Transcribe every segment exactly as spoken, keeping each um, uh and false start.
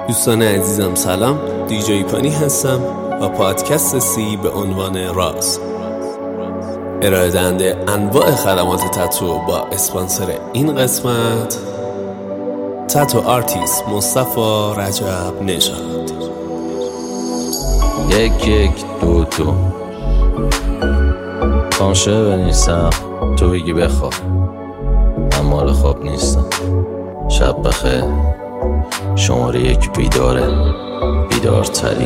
دوستان عزیزم سلام، دیجی پانی هستم و پادکست سی به عنوان راز ارائه دهنده انواع خدمات تتو با اسپانسر این قسمت تتو آرتیست مصطفی رجب نژاد. یک یک دو دو کانشه بنیستم تو بگی بخواب، من مال خواب نیستم. شب بخیر، شماره یک بیداره، بیدارترین.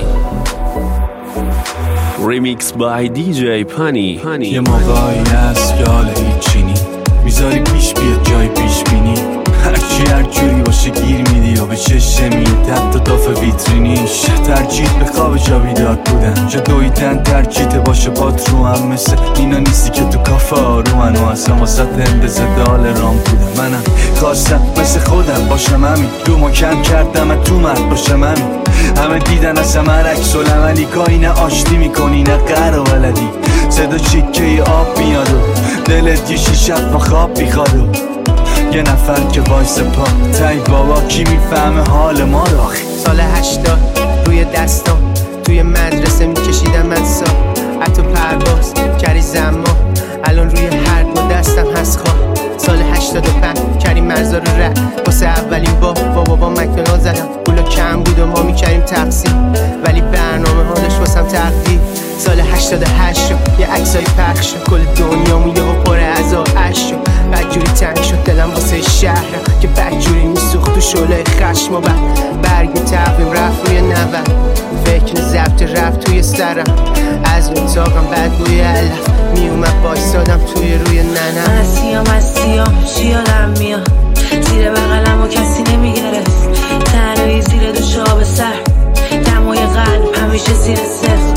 ریمیکس بای دیجی پانی. یه موقعی هست که حال هیچی نی میذاری پیش بیاد جای پیش بینی، هرچی هر جوری باشه گیر میدی و به چشه میاد حتی داف ویترینیش. ترجیح به خواب جا بیدار بودن، جا دویدن ترجیح باشه بات رو هم مثل اینا نیستی که تو کافه آرومن و اصلا واسه اندازه دال رام بودن. منم خواستم مثل خودم باشم همین، رو ما کم کردم تو مرد باشم همین. همه دیدن از همه رکس و لملی، گاهی نه آشتی میکنی نه قر و ولدی. صدا چیکه آب میاد و دلت یه شیشت با خواب میخواد و یه نفر که وایس پا تای بابا کی میفهمه حال ما رو. سال هشتاد روی دستام توی مدرسه میکشیدم من سا حتی پرواز کری زما، الان روی هر دو دستم هست خواه. سال هشتاد و پنج کریم مرزا رو رد واسه اولین با با بابا مکدونالد زدم. پولا کم بود و ما میکریم تقسیم، ولی برنامه ها داشت واسم تقدیر. سال هشتاد و هشت شد یه عکسای پخش شد، کل دنیا میگه و پره از آش شد. بدجوری تنگ شد دلم واسه شهرم که بدجوری میسوخت تو شعله خشم و بعد برگ تقویم رفت روی نود. فکر ضبط رفت توی سرم، از اتاقم بدبوی علف میومد بایستادم توی روی ننم. من از سیام از سیام چی یادم میاد، زیر بغلم و کسی نمیگرست، تنهایی زیر دو شاب سر، دمای قلب همیشه زیر صفر.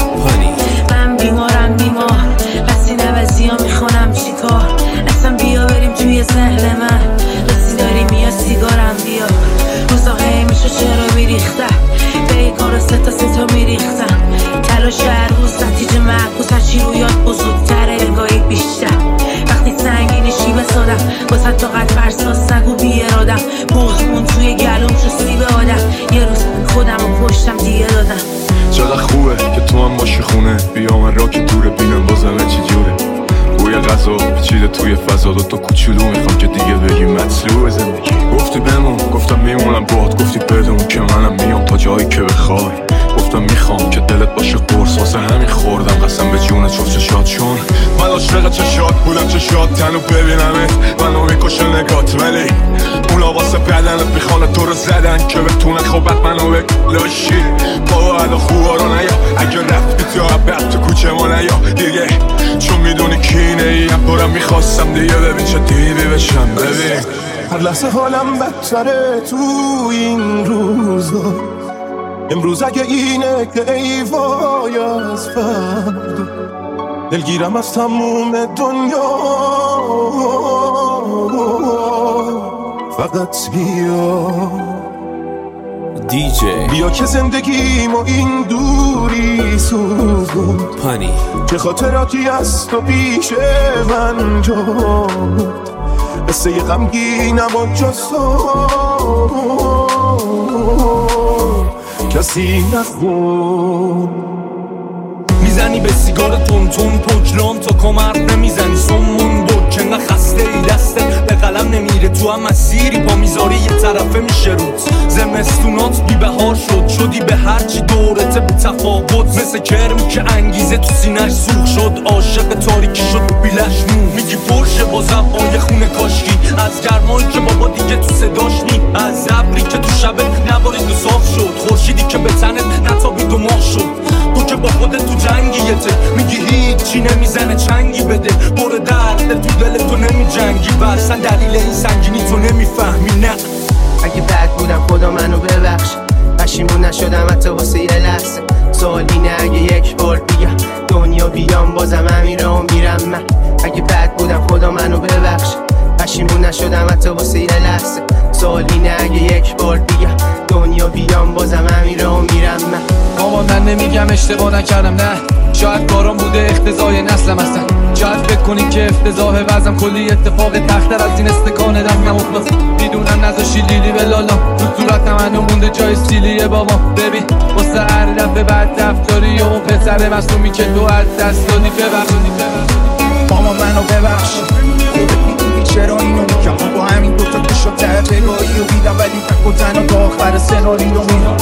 من بیمارم بیمار، بسی نوزی ها میخونم چی کار، اصلا بیا بریم توی ذهن من، رسی داریم یا سیگارم بیا. روزا هی میشه چرا میریختم، به یک کار سه تا سه تا میریختم. تلاش هر روز نتیجه معکوس، هرچی رو یاد بزرگتره نگاهی بیشتر. وقتی سنگینی شیبه سادم واسه طاقت فرساز نگو بی ارادم. بغزمون توی گلوم شو سیب آدم، یه روز خودم رو پشتم دیگه دادم. چقدر خوبه که تو هم باشی خونه، بیا من را که دوره بینم بازمه چی جوره. بوی غذا پیچیده توی فضا، دو تا کوچولو میخوام که دیگه بگی مطلوب زندگی. گفتی بمون گفتم میمونم باد، گفتی بدون که منم میام تا جایی که بخوای. گفتم میخوام که دلت باشه قرص، واسه همین خوردم قسم به جون چوف چشات، چون من عاشق چشات بودم. چشات تنو ببینمت منو میکشه نگات، ولی اونا واسه بدنت میخوان تو رو زدن که بتونه خوبت منو بلاشی. بابا ادا خوبا رو نیا، اگه رفتی تو عبت تو کوچه ما نیا دیگه، چون میدونی کینه ای هم برم میخواستم دیگه. ببین چه دیوی بشم، ببین هر لحظه حالم بدتره تو این روزا. امروز اگه اینه که ای وای از فردا، دلگیرم از تموم دنیا. فقط بیا دیجی بیا که زندگیم و این دوری سوزون پانی، چه خاطراتی از تو پیش من جاد. قصه غمگینم و جز تو کسی نخون. میزنی به سیگار تون تون پکرام تا کمر نمیزنی سمون بود که نه خسته ای دستت به قلم نمیره، تو هم مسیری پا میذاری یه طرفه میشه روت. زمستونات بی بهار شد، شدی به هرچی دورته به تفاوت، مثل کرم که انگیزه تو سینش سوخ شد. عاشق تاریکی شد بیلش نون، میگی پرشه با زبای خونه کاشکی، از گرمایی که بابا دیگه تو صداش نی، از ابری که تو شب نبارید و صاف شد، خورشیدی که به تنت نتابید و ماه شد. تو که با خودت تو جنگیته، میگی هیچی نمیزنه چنگی بده، بر درد تو دل تو نمی جنگی و اصلا دلیل این سنگینی تو نمیفهمی. نه اگه بد بودم خدا منو ببخش، پشیمون نشدم حتی واسه یه لحظه. سوال اینه اگه یک بار بگم دنیا بیام بازم همین رو میرم من. اگه بد بودم خدا منو ببخش، پشیمون نشدم حتی واسه یه لحظه. سوال اینه اگه یک بار بگم دنیا بیام بازم همین رو میرم من. مامان من نمیگم اشتباه نکردم، نه شاید کارام بوده اختزای نسلم هستن. شاید فکر کنی که افتضاح وزم کلی اتفاق تختر از این استکان دستم افتاد. میدونم نذاشی لیلی به لالا تو صورت منو مونده جای سیلیه بابا. ببین واسه هر دفعه بعد رفتاری و اون پسر مصومی که تو از دست دادی ببخش ماما منو ببخش. چرا اینو میگم با همین دوتا که شد ته پگاهی و دیدم ولی تک و تنها تا آخر سناریو میدم.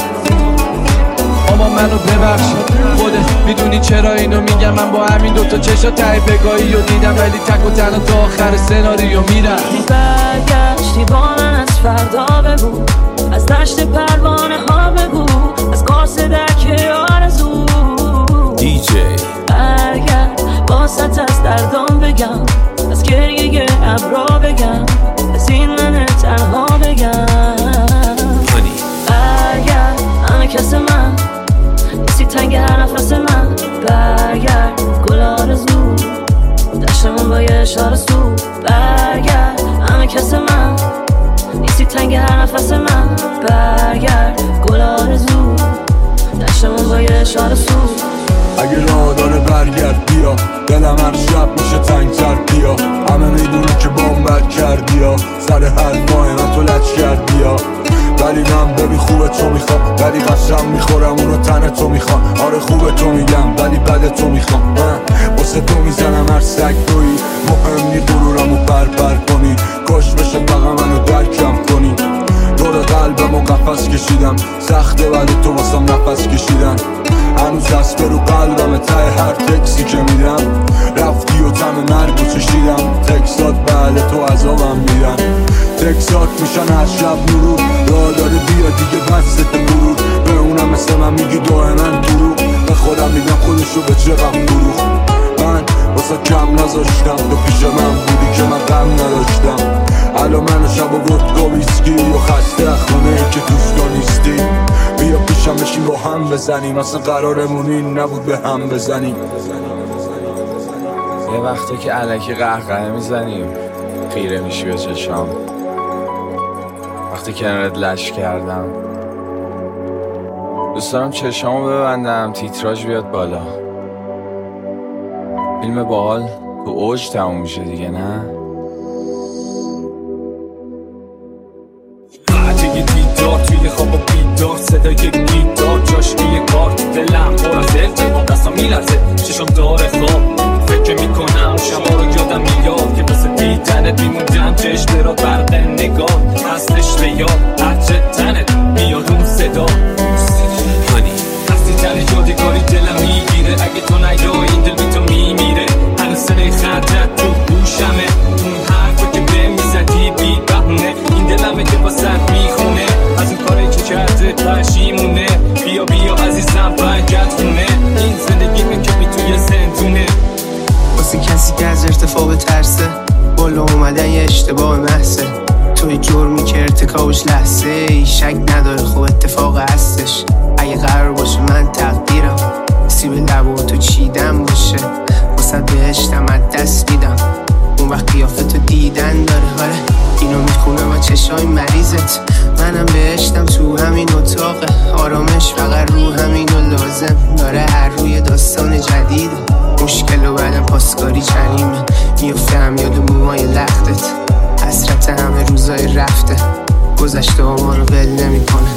ماما منو ببخش خودت میدونی چرا اینو میگم. من با همین دوتا چشا ته پگاهی و دیدم ولی تک و تنها تا آخر سناریو میرم. برگشتی با من از فردا بگو، از دشت پروانه ها بگو، از قاس درک آرزو دی جی. برگرد باست از دردام بگم، از گریه ابرا بگم، از این من تنها بگم. پانی. برگرد همه کس من نیستی تنگ هر نفس من. برگرد گل آرزو دشتمون با یه اشاره سو. برگرد همه کس من نیستی تنگ هر نفس من. برگرد گل آرزو دشتمون با یه اشاره سو. اگه راه داره برگرد بیا، دلم هر شب میشه تنگتر بیا. همه میدونی که بام بد کردی یا سر حرفای من تو لچ کردی یا. ولی من ببین خوبه تو میخوام، ولی قسم میخورم اونو تن تو میخوام. آره خوبه تو میگم ولی بد تو میخوام. من واسه تو میزنم هر سگ تویی، مهم نی غرورمو بربر کنی. کاش بشه فقط منو درکم کنی. دور قلبمو قفس کشیدم، سخته ولی تو واسم نفس کشیدن. هنوز دست برو قلبم ته هر تکسی که میدم. رفتی و تم مرگو چشیدم، تکسات بله تو عذابم میدن. تکسات میشن از شب نورو، راه داره بیا دیگه دستت برود. به اونم مثل من میگی دائما دروغ، به خودم میگم خودشو به چقم فروخ. من واسه کم نذاشتم تو پیش من بودی که من غم نداشتم. الان منو شب و ودکا ویسکی و خسته خونه که دوستا نیستی. بیا پیشم بشیم با هم بزنیم، اصلا قرارمون این نبود به هم بزنیم. یه وقتا که الکی قهقه میزنیم خیره میشی به چشام. وقتی کنارت لش کردم دوست دارم چشامو ببندم تیتراژ بیاد بالا. فیلم باحال تو اوج تموم میشه دیگه نه؟ قطعه دیدار توی خواب و بیدار، صدای گیتار جاش روی کارت. دلم پر از ارتباط دستم میلرزه چشم داره خواب. فکر میکنم شما رو یادم میاد که بسه دیدنت میموندم که اشتراک برق نگاه. هستش به یاد هرچه تنت میاد اون صدا. پانی. هستی تن یادگاری دلم میگیره، اگه تو نیایی این دل بی تو میمیره. هنوز صدای خطت تو گوشمه، اون حرفا که به میزدی بی بهونه. این دلمه که با سر میخونه از این کاری که کرده پشیمونه. بیا بیا عزیزم برگرد خونه، این زندگیمه که بی توی زندونه. واسه کسی که از ارتفاع ترسه، بالا اومدن یه اشتباه محضه. توی جرمی که ارتکابش لحظه ای، شک نداره خب اتفاق هستش. اگه قرار باشه من تقدیرم سیب لبو تو چیدم باشه، واسه بهشتم از دست میدم. اون وقت قیافه تو دیدن داره، آره اینو میخونم از چشای مریضت. منم بهشتم تو همین اتاقه، آرامش فقط رو همین و لازم داره. هر روی داستان جدیده، مشکل و بعدم پاسکاری چنیمه. میفته هم یاد موهای لختت، حسرت همه روزای رفته. گذشته ها ما رو ول نمی کنه.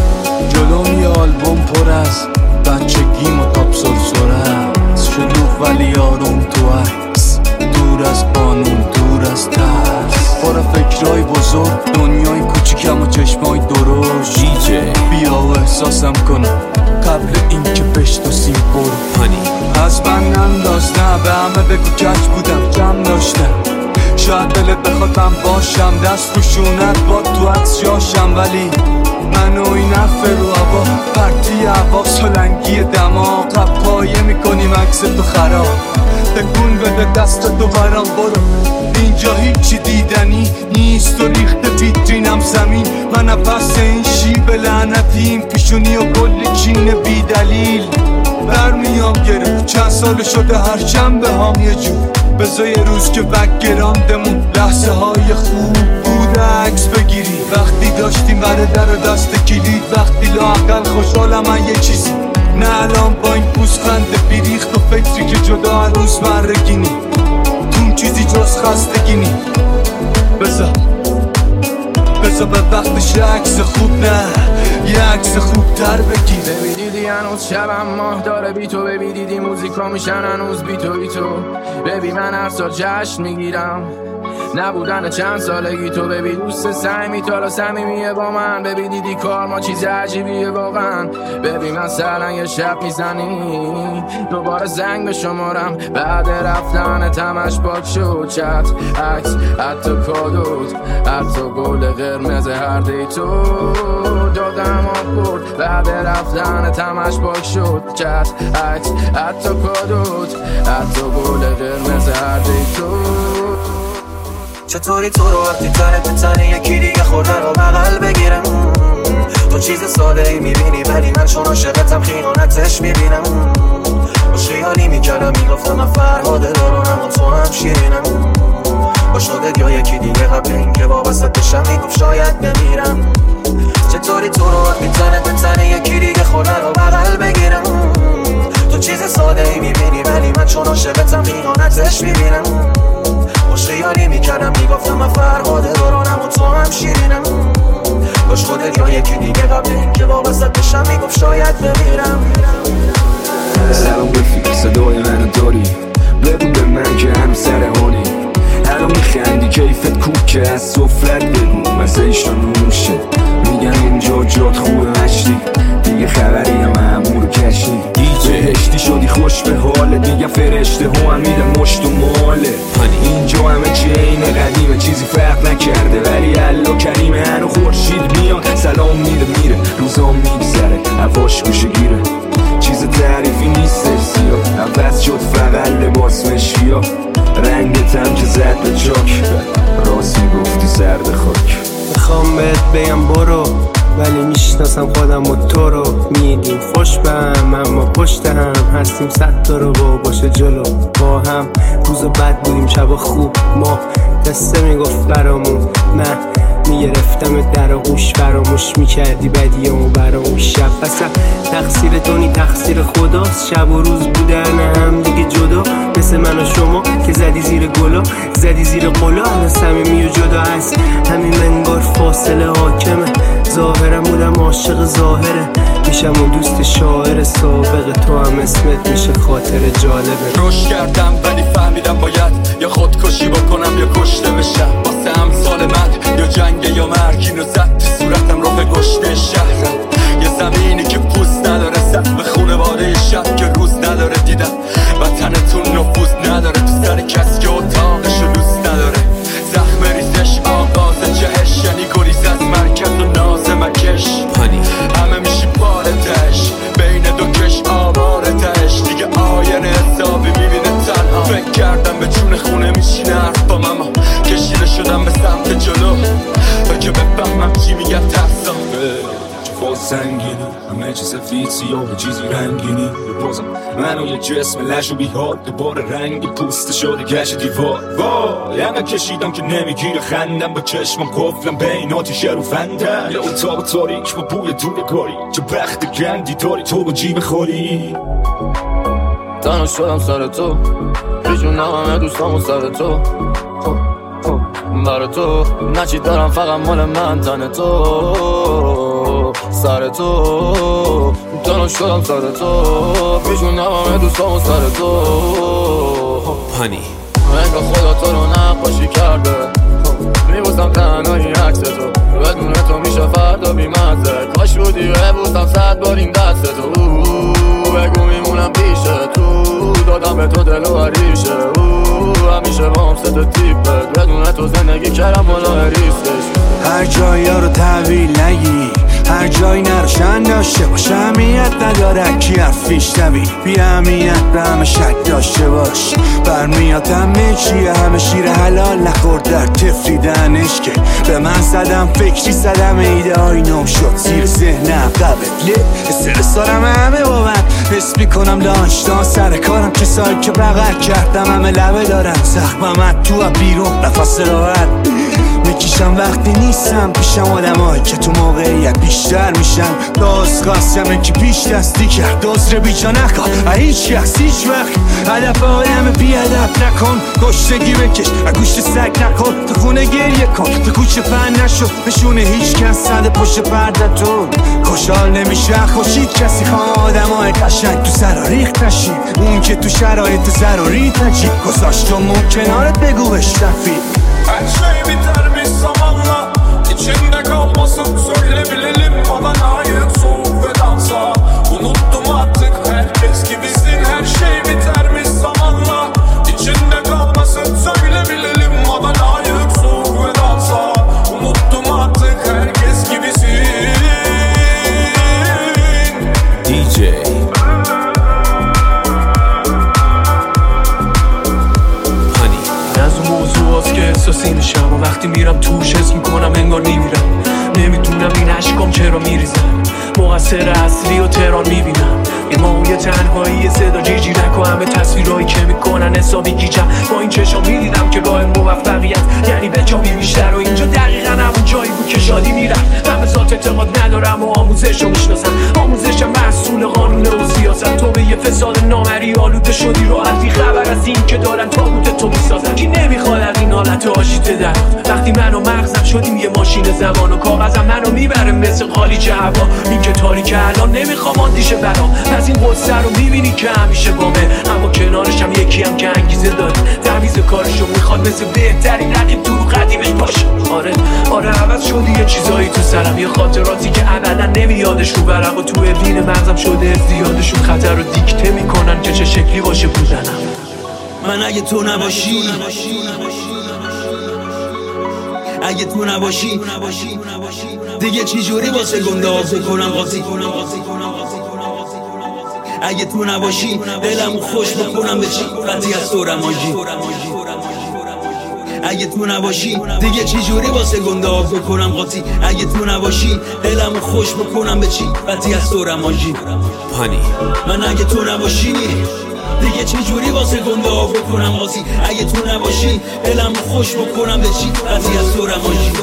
جلوم یه آلبوم پر از بچگیم و تاپ سرسره. شلوغ ولی آروم تو عکس، دور از قانون دور از ترس. پر فکرهای بزرگ، دنیای کوچیکم و چشمای درشت. دی جی. بیا و احساسم کنم قبل این که بشناسیم برو. پانی. از من انداز نه، به همه بگو کج بودم کم داشتم. شاید دلت بخواد من باشم، دست رو شونت با تو عکس جاشم. ولی من و این حرف رو هوا، پرتی هوا سلنگی دماغ. پایه میکنیم عکس تو خراب، تکون بده دست تو برام برو. اینجا هیچی دیدنی نیست و ریخته ویترینم زمین. من پس این شیب لعنتیم، پیشونی و کلی چین بی دلیل. برمیام گرفت چند سال شده هر جنبه هام یه جور. بذار یه روز که بک گراندمون لحظه های خوب بود عکس بگیری. وقتی داشتیم بره در و دست کلید، وقتی لااقل خوشحالم من یه چیزی، نه الان با این پوزخند بیریخت و فکری که جدا هنوز مرگینی، تو چیزی جز خستگی نی. بذار بذار به وقتش عکس خوب، نه یه عکس خوب تر بگیر. ببینیدی هنوز شبم ماه داره بی تو، ببینیدی موزیکا میشن هنوز بی تو بی تو. ببین من هر سال جشن میگیرم نبودن چند سالگی تو، ببین دوست سعی تا صمیمیه با من، ببین دیدی کار ما چیز عجیبیه واقعا. ببین مثلا یه شب میزنی دوباره زنگ به شمارم، بعد رفتن تمش پاک شد چت عکس حتی کادوت حتی گل قرمز هر دی تو دادم آب برد، بعد رفتن تمش پاک شد چت عکس حتی کادوت حتی گل قرمز هر دی تو. چطوری تو رو وقتی تنه به تنه یکی دیگه خورده رو بغل بگیرم، تو چیز ساده ای میبینی ولی من چون عاشقتم خیانتش میبینم. باش خیالی میکردم میگفتم من فرهاده دارونم و تو هم شیرینم، با شده یا یکی دیگه قبل این که وابسته بشم میگفت شاید بمیرم. چطوری تو رو وقتی تنه به تنه یکی دیگه خورده رو بغل بگیرم، تو چیز ساده ای میبینی ولی من چون عاشقتم خیانتش میبینم. باش خیالی میکردم میگفتم من فرهاده دارونم و تو هم شیرینم، باش خودت یا یکی دیگه قبل این که وابسته بشم میگفت شاید بمیرم. سلام رفیق صدای منو داری، بگو به من که هنو سرحالی، الان میخندی کیفت کوک که از سفرت بگو مسیش رو نوشه، میگن اینجا جات خوبه مشتی دیگه خبری هم همون رو کشی، بهشتی شدی خوش به حاله دیگه فرشته ها هم میدن مشت و ماله. اینجا همه چی اینه قدیمه چیزی فرق نکرده ولی الله کریمه، هنو خورشید میاد سلام میده میره، روزام میگذره هواش گوشه گیره، چیز تعریفی نیست سیاه، عوض شد فقط لباس مشکیا، رنگت هم که زد به چاک، راست میگفتی سر به خاک. میخوام بهت بگم برو ولی میشناسم خودم و تو رو، میدیم خوش به هم اما پشت هم هستیم صد تا رو با باشه جلو، با هم روز بد بودیم شب خوب، ما دسته میگفت برامون نه میگرفتم در آغوش، فراموش میکردی بدیامو برامون شب، اصلا تقصیر تو نی تقصیر خداست، شب و روز بودن هم دیگه جدا، مثل من و شما که زدی زیر گلا زدی زیر قلا، الان صمیمی و جدا هست همین منگار فاصله حاکمه، ظاهرم بودم عاشق ظاهره، میشم و دوست شاعر سابق، تو هم اسمت میشه خاطر جالبه. روش کردم ولی فهمیدم باید یا خودکشی بکنم یا کشته بشم، واسه امثال من یا جنگ یا مرگ، اینو زد تو صورتم رو به گشته شهرم، یه زمینی که پوست نداره، سقف خونواده شب که روز نداره، دیدم وطنتون نفوذ نداره، تو سر کسی که اتاقشو دوست نداره، زخم ریزش آغاز جهش، یعنی گریز از مرکز و ناز مکش، همه میشی پارتش بین دو کش آوارتش، دیگه آینه حسابی میبینه تنها، فکر کردم به جون خونه میشینه حرفام اما کشیده شدم به سمت جلو، تا که بفهمم چی میگن ترسام با سنگینی همه چی سفید سیاه چیزی رنگینی، بازم منو یه جسم لش و بیحال دوباره رنگی پوست شده گشت دیوار، وای همه کشیدم که نمیگیره خندم، با چشمم قفلم بین آتیشه رو فندم، یه اتاق تاریک با بوی دورگاری، چه بخت گندی داری تو با جیب خوری. تنها شدم سر تو پیشونم همه دوستامو سر تو برای تو، نچی دارم فقط مال من تن تو سر تو، تنها شدم سر تو پیشونم همه دوستامو سر تو، پانی انگار خدا تو رو نقاشی کرده، میبوسم تنهایی عکس تو، بدون تو میشه فردا بیمزه، کاش بودی ببوسم صد بار این دست تو، بگو میمونم پیش تو، دادم به تو دل و عریشه، همیشه با هم ست تیپه، بدون تو زندگی کردم بالا ریسکش، هر جایی ها رو تحویل نگی، هر جایی نروشن داشته باش، اهمیت نداره کی حرفیش نبی، بی اهمیت به همه شک داشته باش، برمیاد همه چیه همه شیر حلال نخورد در تفریدنش، که به من زدم فکری زدم ایده های نو شد زیر ذهنم قبله، استرس دارم همه با من حس میکنم داشتان سر کارم، کسایی که بغل کردم همه لبه دارم، زخمم تو بیرون نفس راحت میکشم وقتی نیستم پیشم آدمایی که تو موقعیت بیشتر میشن. داست خواستم که پیش دستی کرد دوست رو بیجا نکن هیچ کس هیچ وقت هدف آدم بیادب نکن. گشتگی بکش گوشت سگ نکن تو خونه گریه کن تو کوچه پن نشد نشونه هیچ کس صد پشت پرده تو خوشحال نمیشه خوشید کسی خواه آدم های قشنگ تو سر ریخت نشی اون که تو شرایط ضروری تجی گذاشت و مون کنارت بگو بشتفی. Her şey biter bir zamanla İçinde kalmasın söyleyebilirim bana layık soğuk ve dansa. Unuttum artık herkes gibisin. Her şey biter bir zamanla İçinde kalmasın söyleyebilirim bana layık soğuk ve dansa. Unuttum artık herkes gibisin. دی جی که احساسی میشم و وقتی میرم توش حس میکنم انگار میمیرم. نمیدونم این عشقام چرا میریزم مقصر اصلی و تهران میبینم این ماهوی تنهایی صدا جیجیرک و همه تصویرهایی که میکنن حسابی گیجم. با این چشم میدیدم که راه موفقیت یعنی به جا بیشتر و اینجا دقیقا همون جایی بود که شادی میرم. من به ذات اعتقاد ندارم و آموزش رو میشناسم. آموزشم محصول قانون و سیاست. تو به یه فساد نامری آلوده شدی راحتی خبر از این که دارن تابوت تو میسازن. کی نمیخواد از این حالت آشیته در وقتی من و مغزم شدیم یه ماشین زمان و کاغذم منو میبره مثل قالیچ هوا. این که تاریک الان نمیخوام آندیشه برام از این قصه رو میبینی که همیشه بامه اما کنارش هم یکی هم که انگیزه داره تمیز کارشو میخواد مثل بهترین رقیب تو قدیمش باشه. آره آره عوض شدی یه چیزایی تو سرم یه خاطراتی که ابدا نمیادش رو برق و تو وین مغزم شده زیادشون خطر رو دیکته میکنن که چه شکلی باشه بودنم. من اگه تو نباشی اگه تو نباشی دیگه چی جوری واسه گنده آزه کنم قاضی. اگه تو نباشی دلمو خوش بکنم به چی قطعی از تو رماجی. اگه تو نباشی دیگه چی جوری واسه گنده آزه کنم قاضی. اگه تو نباشی دلمو خوش بکنم به چی قطعی از تو رماجی. پانی من اگه تو نباشی دیگه چه جوری واسه گنده ها بکنم قاضی. اگه تو نباشی دلمو خوش بکنم به چی قضیه از تو رماجی.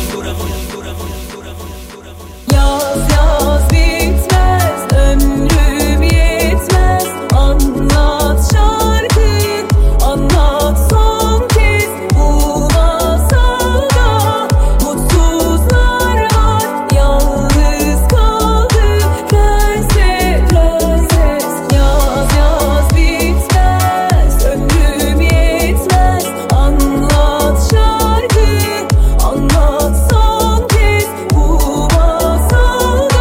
Yaz yaz bitmez ömrüm yetmez anlat şarkıyı anlat son kez bu masalda mutsuzlar var yalnız kaldı prenses prenses. Yaz yaz bitmez ömrüm yetmez anlat şarkıyı anlat son kez bu masalda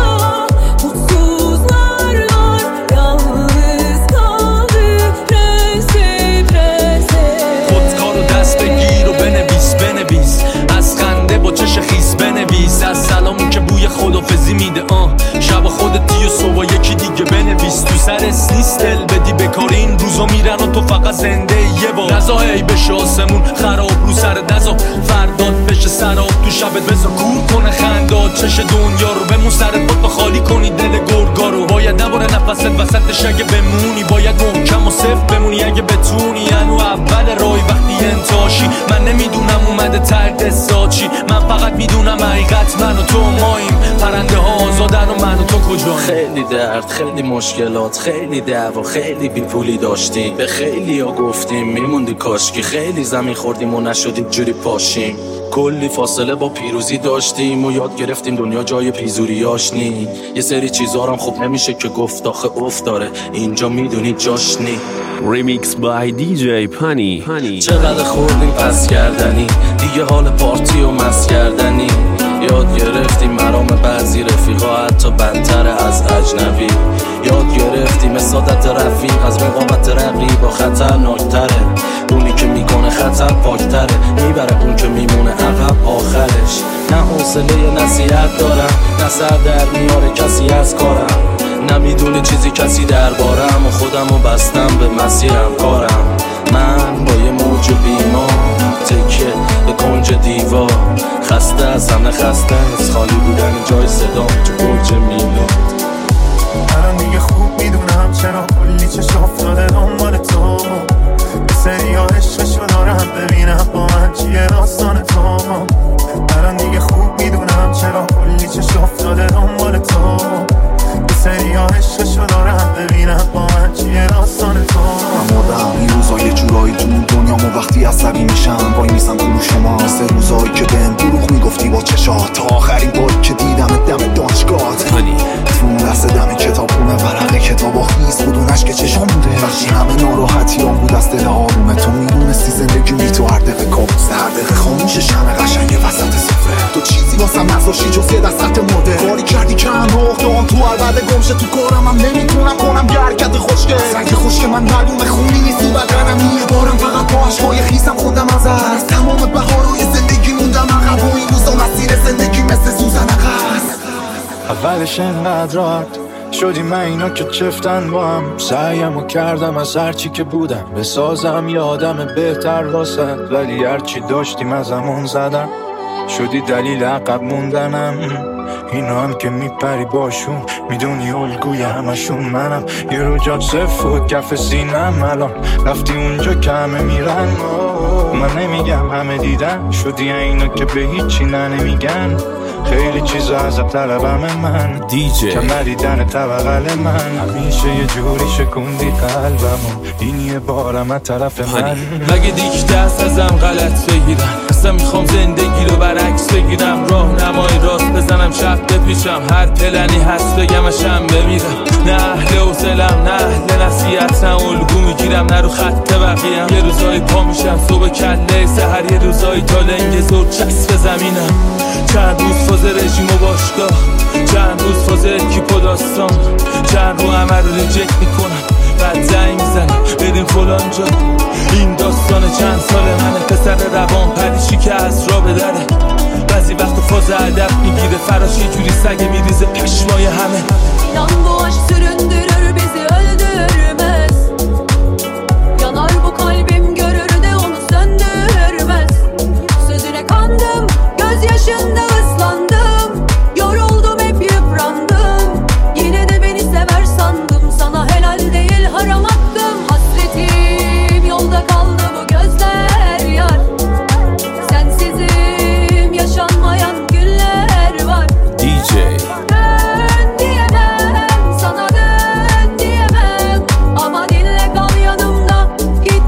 mutsuzlar var yalnız kaldı prenses prenses. خودکار رو دست بگیر و بنویس بنویس از خنده با چش خیس بنویس از سلامی که بوی خدافزی میده آه شب خودتی و صبح یکی دیگه بنویس. تو سرس نیست دل بدی بکار این روزا میرن و تو فقط زنده یه بار نزا هی بشه آسمون خراب رو سر دزا فرداد بشه سراب تو شبت بزا کور کنه خنداد چش دنیا رو بمون سرت بود خالی کنی دل گرگا رو. باید نباره نفست وسطش اگه بمونی باید محکم و صفر بمونی اگه بتونی. انو اول رای وقتی انتاشی من نمیدونم اومده تر دستا چی من فقط میدونم حقیقت من و تو ماییم پرنده ها آزادن و من و تو کجاییم. خیلی درد خیلی مشکلات خیلی دعوا خیلی بی پولی داشتیم به خیلی ها گفتیم میموندی کاشکی خیلی زمین خوردیم و نشدیم جوری پاشیم. کلی فاصله با پیروزی داشتیم و یاد گرفتیم دنیا جای پیزوریاش نی. یه سری چیزارم خوب نمیشه که گفت آخه افت داره اینجا میدونی جاش نی. ریمیکس بای دی جی پانی. چقدر خوردیم پس کردنی دیگه حال پارتی و مس کردنی. یاد گرفتیم مرام بعضی رفیقا حتی بدتر از اجنبی. یاد گرفتیم سادت رفیق از رقابت رقیبا خطرناکتره. اونی که میکنه خطر پاکتره میبره اون که میمونه عقب آخرش. نه حوصله نصیحت دارم نه سر در میاره کسی از کارم. نمیدونه چیزی کسی دربارم و خودمو بستم به مسیرم کارم. من با یه موج بیمار تکیه به کنج دیوار خسته از همه خسته از خالی بودن جای صدام تو برج میلاد. الان دیگه خوب میدونم چرا کلی چشم افتاده دنبال تو. یه سری ها عشقشو دارم ببینم با من چیه داستان تو. زده گمشه تو کارم، هم نمیتونم کنم گرکت خوشگل سنگ خوشگل من معلومه خونی نیست تو بدنم، یه بارم فقط با عشقای خیسم خودم از از تمام بهارای زندگی موندم عقب و این روزا مسیر زندگی مثل سوزن عقب. اولش انقدر راحت شدی من اینا که چفتن با هم، سعیم و کردم از هرچی که بودم بسازم یه آدم بهتر واسد، ولی هرچی داشتیم از همون زدم شدی دلیل عقب موندنم. اینا هم که میپری باشون میدونی الگوی همشون منم، یه رو جاد سفود کف سینم الان رفتی اونجا که همه میرن، من نمیگم همه دیدن شدی اینا که به هیچی نه نمیگن، خیلی چیزا از طلبم من دیجی کم ندیدن طبقل من، همیشه یه جوری شکوندی قلبمو این یه بارم از طرف من. مگه دیگه دست ازم غلط بگیرم، اصلا میخوام زندگی رو برعکس بگیرم، راه نمای راست بزنم شب بپیشم، هر پلنی هست بگمشم بمیرم، نه اهل حوصلم نه اهل نصیحتم، الگو میگیرم نه رو خط بقیم، یه روزایی پا میشم صبح کله سحر، یه روزایی تا لنگ زور چسب زمینم، چند روز فاز رژیم و باشگاه، چند روز فاز اکیپ و داستان، چند رو همه رو ریجکت میکنم بعد زنگ میزنم بریم فلان جا، این داستان چند سال منه، پسر روان پریشی که از را بدره، بعضی وقت فاز ادب میگیره فراش یه جوری سگه میریزه پشمای همه. Yan bu aşk süründürür bizi öldürmez, yanar bu kalbim görür de onu söndürmez, sözüne kandım gözyaşında ıslandım, yoruldum hep yıprandım, yine de beni sever sandım, sana helal değil haram attım, hasretim yolda kaldı bu gözler yar, sensizim yaşanmayan günler var. دیجی Dön diyemem, sana dön diyemem, ama dinle kal yanımda git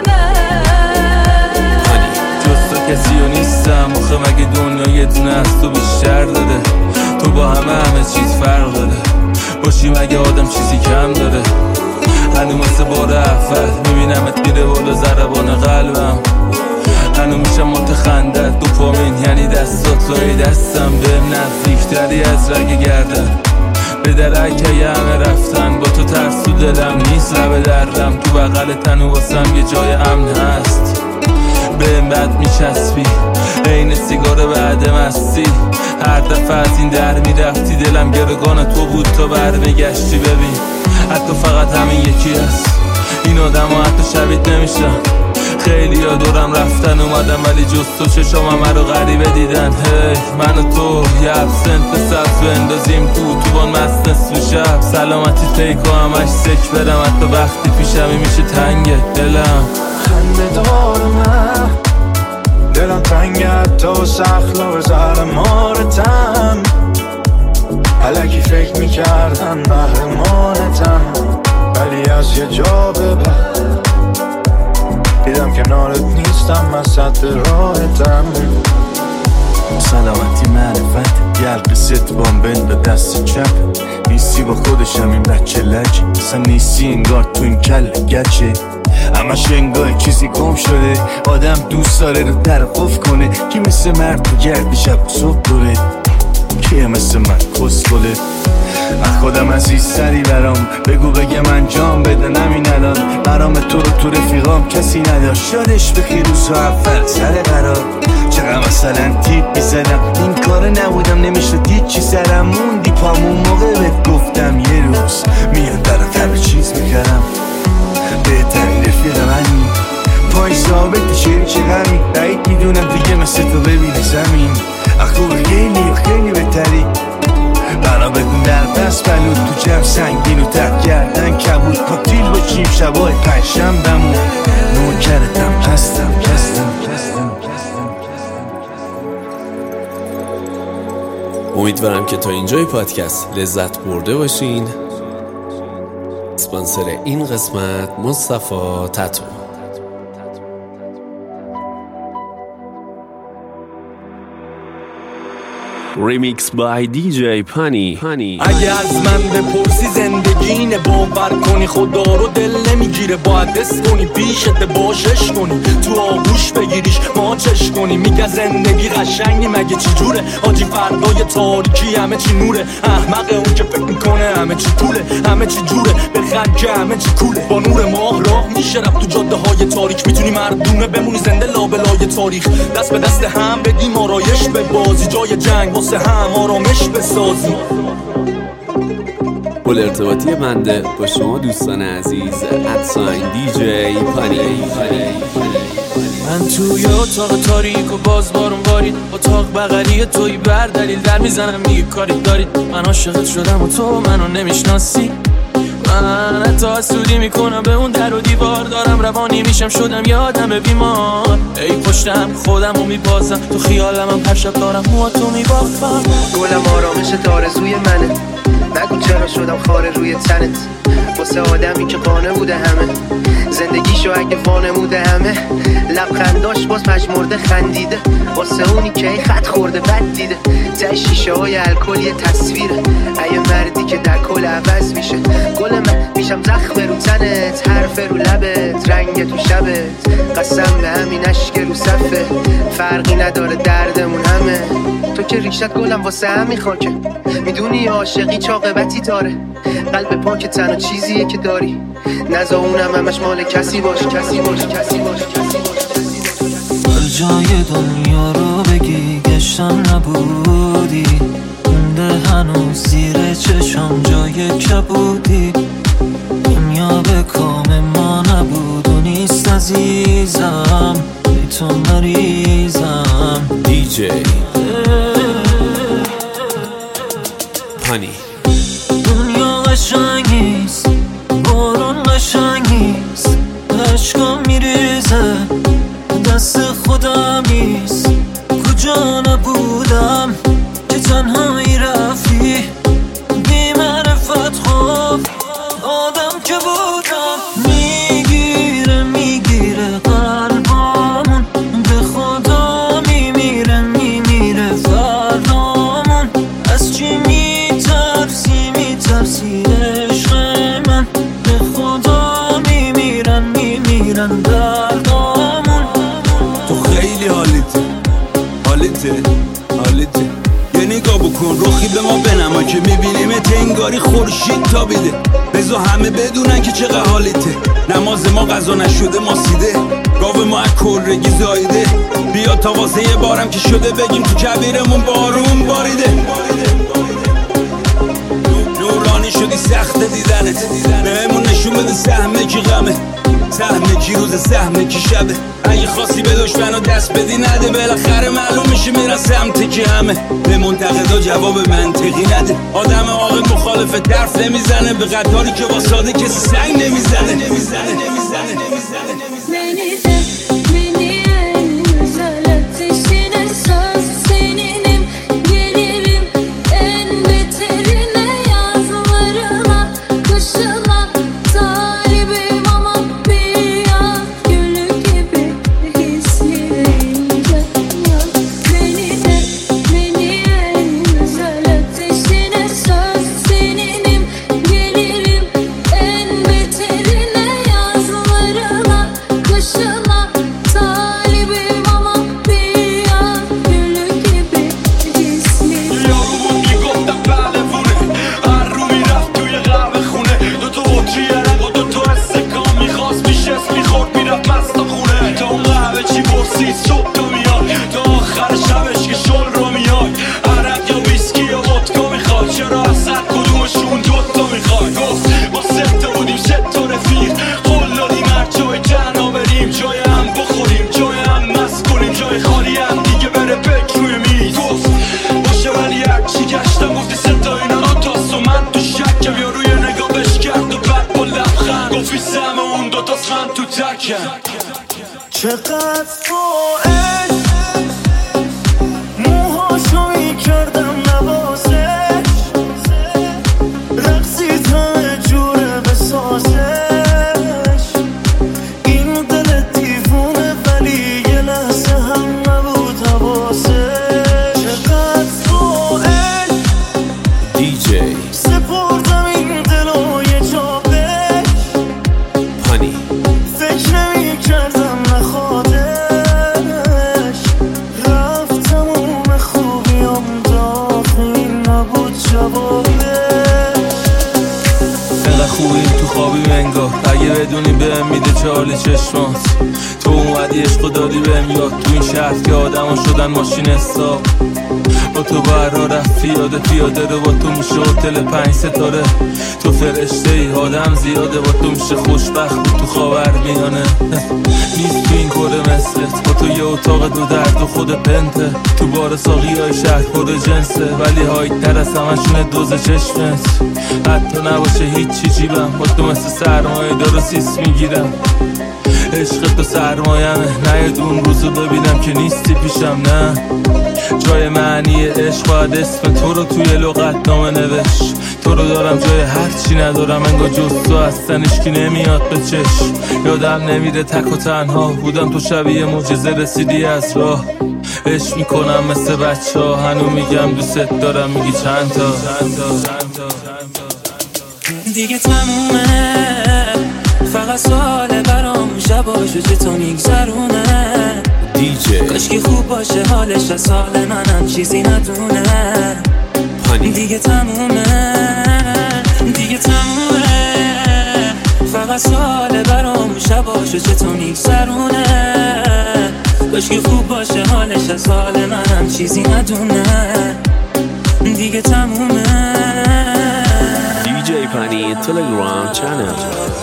diyemem. جز تو کسی و نیستم آخه مگه دنیا یه دونه از تو بیشتر داده، تو با همه همه چیز فرق داره، باشی مگه آدم چیزی کم داره، هنو مثل بار اول میبینمت میره بالا ضربان قلبم، هنو میشم متخندت دوپامین یعنی دستات لای دستم، به نزدیکتری از رگ گردن به درک یه همه رفتن، با تو ترس تو دلم نیست لب دردم، تو بغل تنو واسم یه جای امن هست، به بد میچسبی عین سیگار بعد مستی، هر دفعه از این در میرفتی دلم گرگان تو بود تا برمیگشتی، ببین حتی فقط همین یکی هست این آدم ها حتی شبیت نمیشن، خیلی ها دورم رفتن اومدم ولی جز تو چشام همه رو غریبه دیدن، هی من و تو یه ابسنت سبز بندازیم تو تو بان مست نصف شب، سلامتی تیکو همش سک برم، حتی وقتی پیشمی میشه تنگه دلم، خنده دارم دلم تنگه حتی و سخلا و زرمارتم، علکی فکر میکردم قهرمانتم، ولی از یه جا به بعد دیدم کنارت نیستم من سطح راحتم. سلامتی معرفت گلب ست بامبن به دست چپ، نیستی با خودشم این بچه لج، اصلا نیستی انگار تو این کل گچه، همش انگار چیزی گم شده، آدم دوست داره رو در قف کنه، کی مثل مرد تو گردی شب صبح دوره، کیه مثل من کس کله، من خودم عزیزتری برام بگو بگم انجام بده نمین الان، برام تو رو تو رفیقام کسی نداشت، یادش بخیر روزا اول سر قرار، چقدر مثلا تیپ میزنم این کار نبودم نمیشد هیچی سرم موندی پامون موقع بهت گفتم یه روز میاد برات همه چیز میکردم، بهترین رفیق منی پای ثابت شیر چه غمی، بعید میدونم دیگه مثل تو ببینی زمین، اخوب خیلی خیلی بهتری، بنا بدون در پس بلود تو جمع سنگین و تک کردن کبود، کاتیل باشیم شبای پنجشنبه‌مون، نوکرتم هستم هستم هستم. امیدوارم که تا اینجای پادکست لذت برده باشین. اسپانسر این قسمت مصطفی تتو. Remix by دی جی پانی. اگه از من بپرسی زندگی اینه، باور کنی خدا رو دل نمیگیره، باید دست کنی پیشت باشش کنی، تو آغوش بگیریش ماچش کنی. میگه زندگی قشنگی مگه چی جوره، حاجی فردای تاریکی همه چی نوره، احمق اون که فکر میکنه همه چی پوله، همه چی جوره بخند که همه چی کوله. با نور ماه راه میشه رفت تو جاده های تاریک، میتونی مردونه بمونی زنده لابلای تاریخ، دست به دست هم بدیم آرایش به بازی، جای جنگ واسه هم آرامش بسازیم. پل ارتباطی بنده با شما دوستان عزیز ادساین دی جی پانی. من توی اتاق تاریک و باز بارون بارید، اتاق بغلی توی بر دلیل در میزنم میگه کاری دارید، من عاشقت شدم و تو منو نمیشناسی، من حتی حسودی میکنم به اون در و دیوار، دارم روانی میشم شدم یادم بیمار، ای پشتم خودم رو میبازم تو خیالم هم هر شب دارم موها تو میبافم. گلم آرامشت آرزوی منه، نگو چرا شدم خاره روی تنت، واسه آدمی که قانه بوده همه زندگیشو اگه وانموده همه، لبخنداش باز پژمرده خندیده، واسه اونی که ای خط خورده بد دیده، ته شیشه های الکل یه تصویره، ای مردی که در کل عوض میشه، گل من میشم زخم رو تنت، حرف رو لبت، رنگ تو شبت، قسم به همین اشک رو صفه، فرقی نداره دردمون همه، تو که ریشت گلم واسه همین خاکه، میدونی عاشقی چاقبتی داره، قلب پاک تنها چیزیه که داری، نزا اونم همش مال کسی باش کسی باش کسی باش کسی باش. هر جای دنیا رو بگی گشتم نبودی، مونده هنوز زیر چشم جای کبودی، دنیا به کام ما نبود و نیست عزیزم، بی تو مریضم. دی جی پانی. دنیا قشنگیست، بارون قشنگیست، عشقا میریزه دست خودمیست، کجا نبودم که تنهایی رفتی، بی معرفت خواب آدم که بودم، میگیره میگیره قلبامون، به خدا میمیره میمیره فردامون، از چی میترسی میترسی عشق من، به خدا میمیرن میمیرن دردامون. تو خیلی حالیته حالیته حالیته، یه نگاه بکن روخی به ما بنما که میبینیمت انگاری خورشید تابیده، بزا همه بدونن که چقدر حالیته، نماز ما قضا نشده ما سیده، گاو ما از کرگی زایده، بیا تا واسه یه بارم که شده بگیم تو کبیرمون بارون باریده، نورانی شدی سخت دیدنت، بهمون نشون بده سهمه کی غمه، سهمه کی روز سهمه کی شبه، اگه خواستی به دشمنو دست بدی نده، بالاخره معلوم میشه میرن سمت کی همه، به منتقدا جواب منطقی نده، آدم عاقل مخالف طرف نمیزنه، به قطاری که واساده کسی سنگ نمیزنه نمیزنه نمیزنه نمیزنه. چقدر با عشق موهاشو میکردم نوازش، رقصید همه جوره بسازش، این دل دیوونه ولی یه لحظه هم نبود حواسش، چقدر با سپردم این دل و یه جا بهش پانی فکر نمی کردم نخوادش رفت تموم خوبیام داخل نبود جوابش انقدر خوبی تو خوابی منگار اگه بدونی بهم میده چاله چشمات تو اومدی عشقو دادی بهم یاد تو این شهر که آدما شدن ماشین حساب با تو برا رفت پیاده پیاده رو با تو میشه هتل پنج ستاره تو فرشته ای آدم زیاده با تو میشه خوشبخت تو خاور میانه نیست تو این کره مثلت با تو یه اتاق دو در تو خود پنته تو بار ساقی های شهر پر جنسه ولی هایت تر از همشونه دوز چشمت حتی نباشه هیچی جیبم با تو مثل سرمایه دارو سیس میگیرم عشق تو سرمایمه نه اون روزو ببینم که نیستی پیشم نه جای معنی عشق باید اسم تو رو توی لغت نامه نوشت تو رو دارم جای هرچی ندارم انگار جز تو هستن اشکی نمیاد به چشم یادم نمیره تک و تنها بودم تو شبیه معجزه رسیدی از راه عشق میکنم مثل بچه ها هنو میگم دوست دارم میگی چند تا چند تا چند تا دیگه تمومه فقط سواله برام شباشو چطور میگذرونه دیجی کاشکی خوب باشه حالش از حال منم چیزی ندونه پانی دیگه تمومه دیگه تمومه فقط سواله برام شباشو چطور میگذرونه کاشکی خوب باشه حالش از حال منم چیزی ندونه دیگه تمومه دیجی پانی تلگرام چنل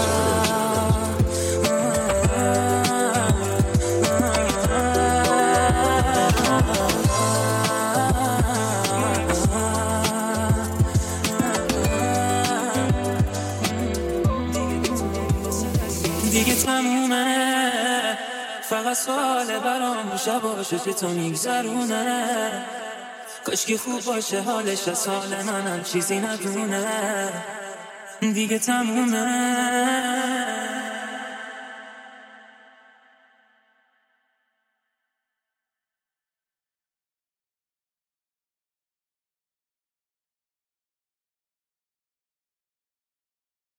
دیگه تمومه فقط سواله برام شباشو چطور میگذرونه کاشکی خوب باشه حالش از حال منم چیزی ندونه دیگه تمومه